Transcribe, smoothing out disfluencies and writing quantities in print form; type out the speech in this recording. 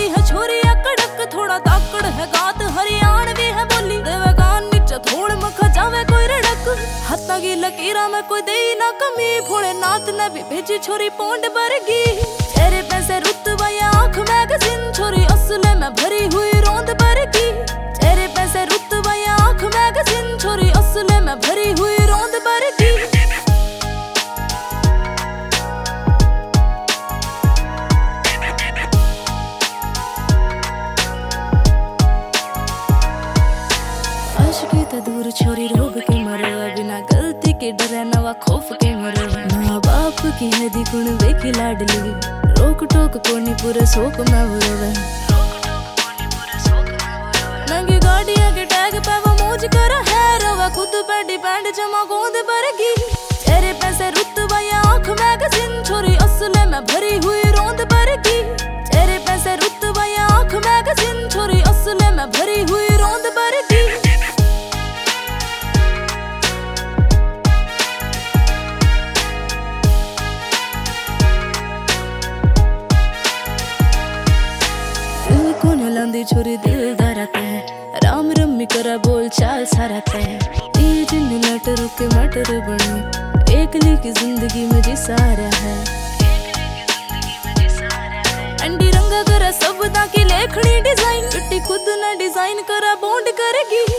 है छोरी कड़क, थोड़ा ताकड़ है गात हरियाणवी है बोली। देवे कान नीचे थोड़ मखा जावे कोई रड़क, हत्ता की लकीरा में कोई दे ना कमी। भोलेनाथ ने भी भेजी छोरी पोंड बरगी, चेहरे पे से रुतबा या आँख मैगजीन। छोरी असले में भरी हुई रोंद बरगी, चेहरे पे से रुतबा या आँख मैगजीन। छोरी असले में भरी हुई रोंद बरगी। आशिकी तो दूर छोरी रोग के मरो, बिना गलती के डरे नवा खौफ के मरो। माँ बाप की है दी गुण वे की लाडली, रोक टोक कोनी पूरे शोक में बुरोवे। महंगी गाड़ियाँ के टैग पे वो मौज कर है, रोवा खुद पे डिपेंड जमा गोंद बरगी। चेहरे पे से रुतबा या आँख मैगजीन। छोरी असले में भरी हुई रोंद बरगी, चेहरे पे से रुतबा या आँख मैगजीन। छोरी असले में भरी हुई रोंद बरगी। लांदी छोरी दिल धरते हैं, राम रम्मी करा बोल चाल सारते हैं। ये जिन लटर के मटर बनी, एकली की जिंदगी में जी सारा है। अंडी रंगा करा सब दा की लेखनी डिजाइन, चुट्टी खुद ना डिजाइन करा बॉन्ड करेगी।